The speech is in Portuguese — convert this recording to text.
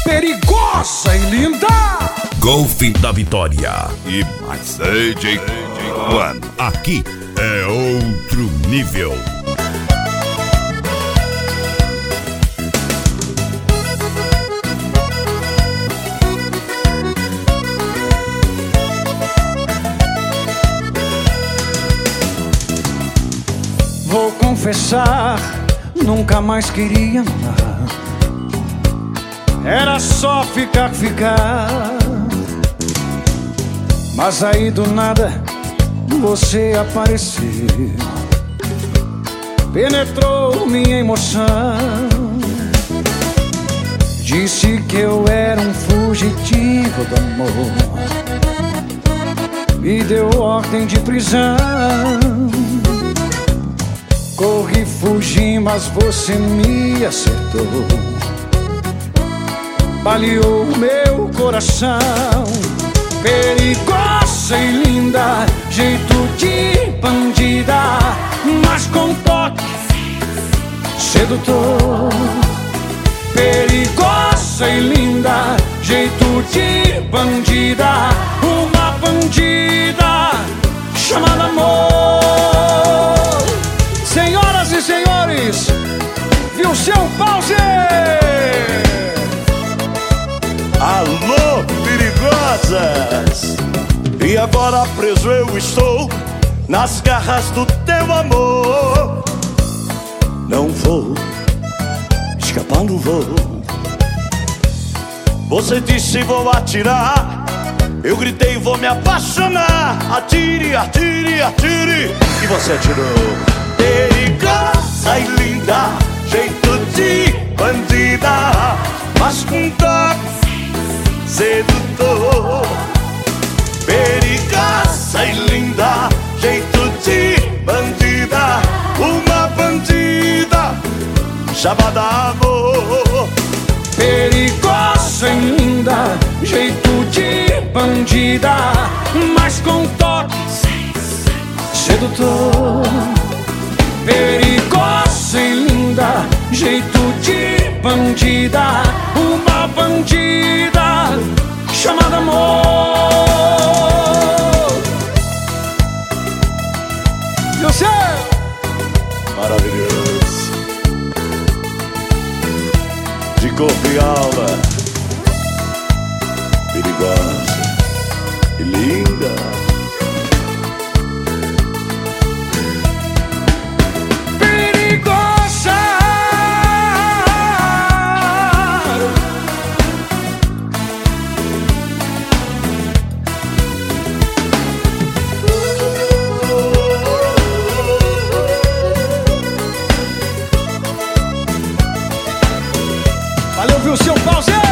perigosa e linda. Golfe da Vitória. E mais AJ One. Aqui é outro nível. Vou confessar, nunca mais queria amar. Era só ficar. Mas aí do nada você apareceu, penetrou minha emoção. Disse que eu era um fugitivo do amor, me deu ordem de prisão. Corri, fugi, mas você me acertou, baleou meu coração. Perigosa e linda, jeito de bandida, mas com toque sedutor. Perigosa e linda, jeito de bandida, uma bandida chamada amor. Senhoras e senhores, viu seu pause? Alô, perigosas! E agora preso eu estou nas garras do teu amor. Não vou escapar, não vou. Você disse vou atirar, eu gritei vou me apaixonar. Atire, atire, atire, e você atirou. Perigosa e linda, jeito de bandida, mas com toque sedutor. Perigosa e linda, jeito de bandida, uma bandida chamada amor. Perigosa e linda, jeito de bandida, mas com toque sedutor. Perigosa e linda, jeito de bandida, uma bandida chamada amor. E o céu? Maravilhoso, de corpo e alma, perigosa e linda. Valeu, viu seu pause?